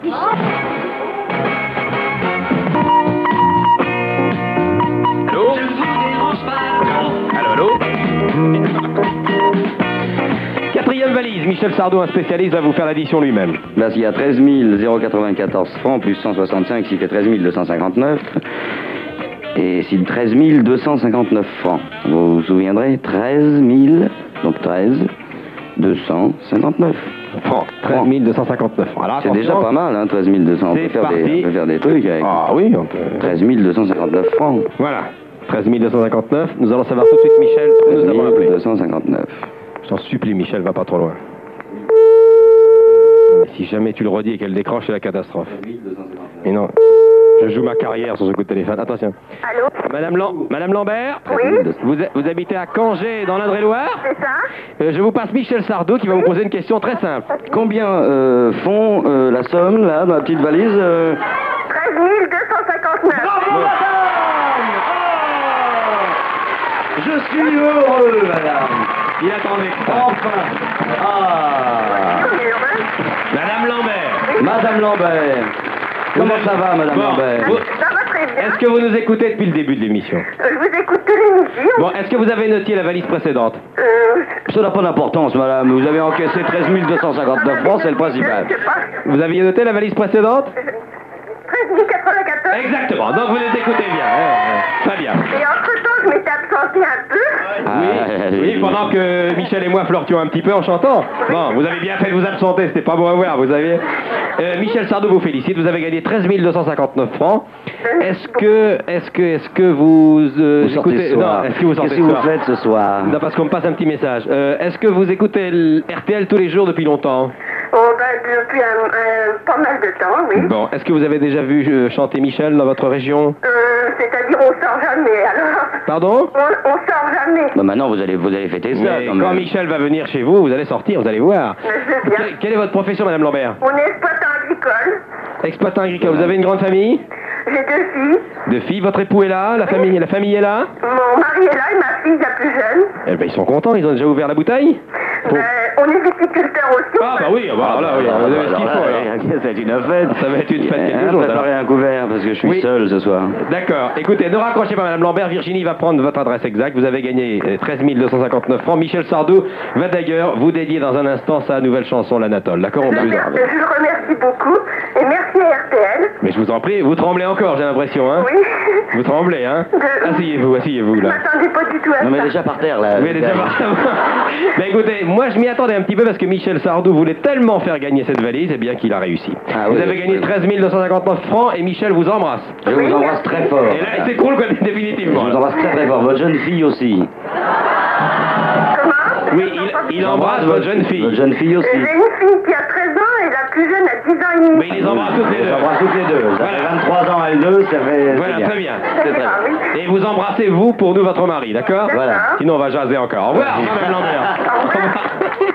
Allô? Allô? Quatrième valise, Michel Sardou, un spécialiste, va vous faire l'addition lui-même. Là, il y a 13 094 francs plus 165, ce qui fait 13 259. Et c'est 13 259 francs. Vous vous souviendrez, 13 000, donc 13 259 francs. 13 259 francs. C'est déjà pas mal, hein, 13 200. On peut faire des trucs avec. Ah oui, on peut. 13 259 francs. Voilà. 13 259. Nous allons savoir tout de suite, Michel. Nous avons appelé. 259. Je t'en supplie, Michel, va pas trop loin. Mais si jamais tu le redis et qu'elle décroche, c'est la catastrophe. Mais non. Je joue ma carrière sur ce coup de téléphone. Attention. Allô? Madame Lambert? Oui? Vous habitez à Cangé, dans l'Indre-et-Loire? C'est ça? Je vous passe Michel Sardou qui va vous poser une question très simple. Combien font la somme, là, dans la petite valise 13 259. Bravo, madame! Je suis heureux, madame. Il attendait que ça. Enfin. Ah. Madame Lambert. Madame Lambert. Comment ça va, madame Lambert? Ça va très bien. Est-ce que vous nous écoutez depuis le début de l'émission? Je vous écoute de l'émission. Bon, est-ce que vous avez noté la valise précédente? Ça n'a pas d'importance, madame. Vous avez encaissé 13 259 francs, c'est le principal. Je sais pas. Vous aviez noté la valise précédente? 13 094. Exactement, donc vous les écoutez bien. Très bien. Et entre-temps, je m'étais absentée un peu. Oui, pendant que Michel et moi flirtions un petit peu en chantant. Bon, vous avez bien fait de vous absenter, c'était pas beau à voir, vous avez... Michel Sardou vous félicite, vous avez gagné 13 259 francs. Est-ce que vous sortez ce soir. Est-ce que vous sortez Qu'est-ce que vous faites ce soir? Non, parce qu'on me passe un petit message. Est-ce que vous écoutez le RTL tous les jours depuis longtemps? Oh, ben, depuis pas mal de temps, oui. Bon, est-ce que vous avez déjà vu chanter Michel dans votre région? C'est-à-dire, on sort jamais, alors. Pardon? On sort jamais. Bah maintenant, vous allez fêter ça. Mais quand Michel va venir chez vous, vous allez sortir, vous allez voir. Je sais bien. Quelle est votre profession, madame Lambert? On est exploitant agricole. Exploitant agricole. Vous avez une grande famille? J'ai 2 filles. 2 filles. Votre époux est là? La famille est là? Mon mari est là et ma fille, la plus jeune. Eh ben, ils sont contents, ils ont déjà ouvert la bouteille? Ben, on est viticulteurs aussi. Ah bah oui, voilà, oui, vous avez ce qu'il faut. alors. C'est une fête. Ça va être une fête quelque chose. Préparez un couvert parce que je suis Oui. seul ce soir. D'accord. Écoutez, ne raccrochez pas, madame Lambert. Virginie va prendre votre adresse exacte. Vous avez gagné 13 259 francs. Michel Sardou va d'ailleurs vous dédier dans un instant sa nouvelle chanson, l'Anatole. D'accord? Je le remercie beaucoup et merci à RTL. Mais je vous en prie, vous tremblez encore, j'ai l'impression, hein? Oui. Vous tremblez, hein? Asseyez-vous, Je là. m'attendais pas du tout à ça. Non mais déjà par terre là. Oui, déjà par terre. Mais écoutez, moi je m'y attendais un petit peu parce que Michel Sardou voulait tellement faire gagner cette valise, et bien qu'il a réussi. Ah, vous oui, avez gagné 13 259 francs et Michel vous embrasse. Je vous embrasse très fort. Et là, il s'écroule définitivement. Je vous embrasse très fort. Votre jeune fille aussi. Comment? Oui, il embrasse votre jeune fille. Votre jeune fille aussi. J'ai une fille qui a 13 ans et la plus jeune a 10 ans et demi. Mais il les embrasse toutes les deux. J'embrasse toutes les deux. Ça Voilà. fait 23 ans, elles deux, ça fait... Voilà, très bien. C'est très Ah, bien. oui. Et vous embrassez, vous, pour nous, votre mari, d'accord? Voilà. Sinon, on va jaser encore. Au revoir, madame Lambert. Au revoir.